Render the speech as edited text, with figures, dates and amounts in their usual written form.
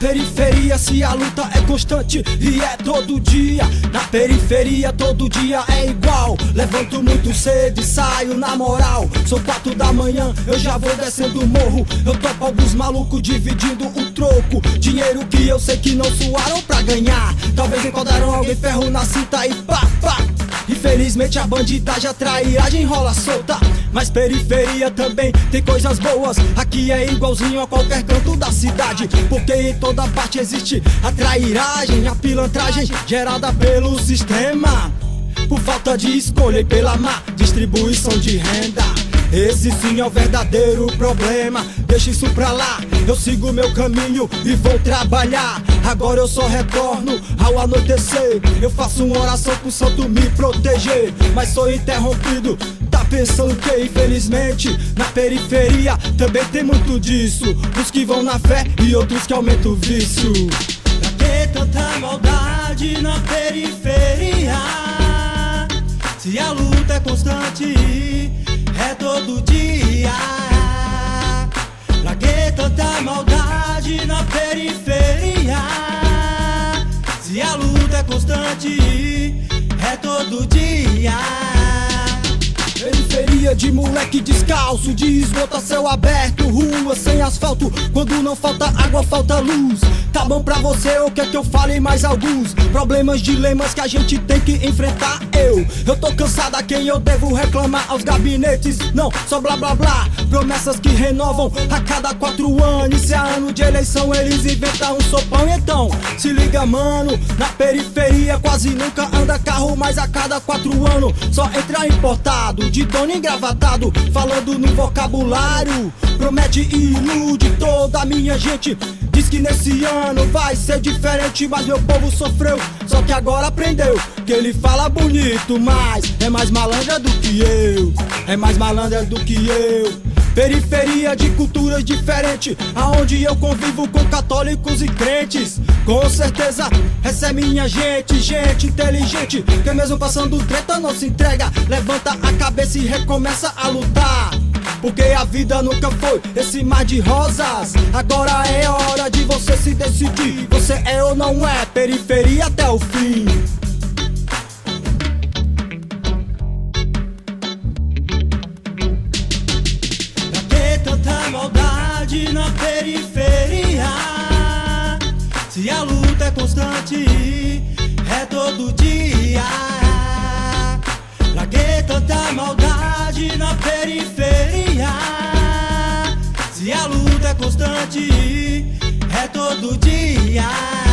periferia, se a luta é constante e é todo dia. Na periferia todo dia é igual. Levanto muito cedo e saio na moral. São 4 da manhã, eu já vou descendo o morro. Eu topo alguns malucos dividindo o troco. Dinheiro que eu sei que não suaram pra ganhar. Talvez enquadraram alguém ferro na cinta e pá, pá. Infelizmente a bandidagem, a trairagem rola solta. Mas periferia também tem coisas boas. Aqui é igualzinho a qualquer canto da cidade, porque em toda parte existe a trairagem, a pilantragem gerada pelo sistema, por falta de escolha e pela má distribuição de renda. Esse sim é o verdadeiro problema. Deixa isso pra lá, eu sigo meu caminho e vou trabalhar. Agora eu só retorno ao anoitecer. Eu faço uma oração pro santo me proteger, mas sou interrompido. Tá pensando que infelizmente na periferia também tem muito disso. Uns que vão na fé e outros que aumentam o vício. Pra que tanta maldade na periferia, se a luta é constante, é todo dia? Pra que tanta maldade na periferia, se a luta é constante, é todo dia? Periferia de moleque descalço, de esgoto a céu aberto, rua sem asfalto, quando não falta água, falta luz. Tá bom pra você ou quer que eu fale mais alguns problemas, dilemas que a gente tem que enfrentar? Eu tô cansado, a quem eu devo reclamar? Aos gabinetes, não, só blá blá blá. Promessas que renovam a cada 4 anos. Se é ano de eleição eles inventam um sopão. Então, se liga mano, na periferia quase nunca anda carro, mas a cada 4 anos só entra importado, de dono engravatado, falando no vocabulário. Promete e ilude toda a minha gente. Diz que nesse ano vai ser diferente, mas meu povo sofreu, só que agora aprendeu. Que ele fala bonito, mas é mais malandra do que eu. É mais malandra do que eu. Periferia de culturas diferentes, aonde eu convivo com católicos e crentes. Com certeza, essa é minha gente, gente inteligente, que mesmo passando treta não se entrega. Levanta a cabeça e recomeça a lutar, porque a vida nunca foi esse mar de rosas. Agora é hora de você se decidir. Você é ou não é periferia até o fim. Maldade na periferia, se a luta é constante, é todo dia. Pra que tanta maldade na periferia, se a luta é constante, é todo dia?